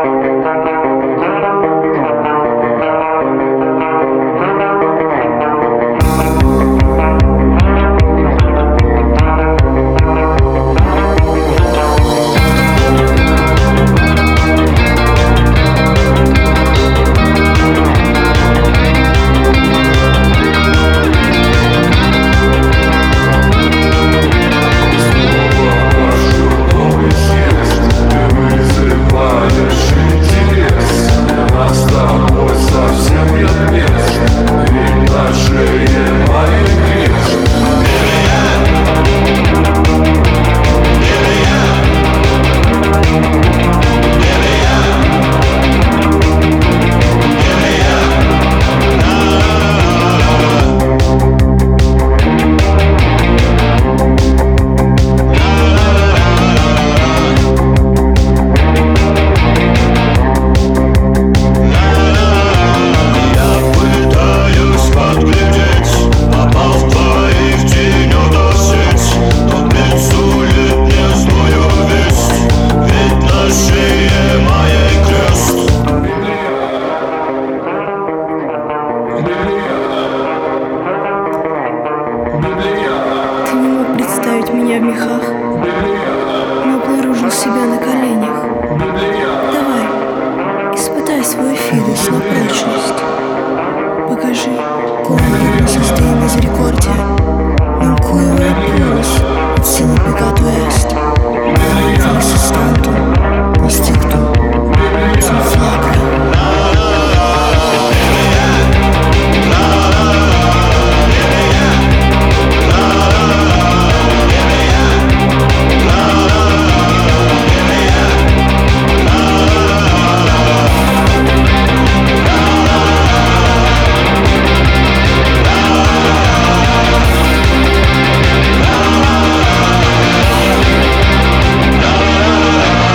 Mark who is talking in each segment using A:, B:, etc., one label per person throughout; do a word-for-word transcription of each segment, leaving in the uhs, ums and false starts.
A: Ты не мог представить меня в мехах, но обнаружил себя на коленях. Давай, испытай свой фидус на прочность. Покажи, кому sustain misericordia, non cui purus, et sine peccato est. Forsis tantum, mistictum, sum flagra.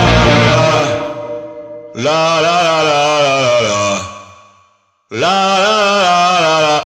B: La la la la la la la la la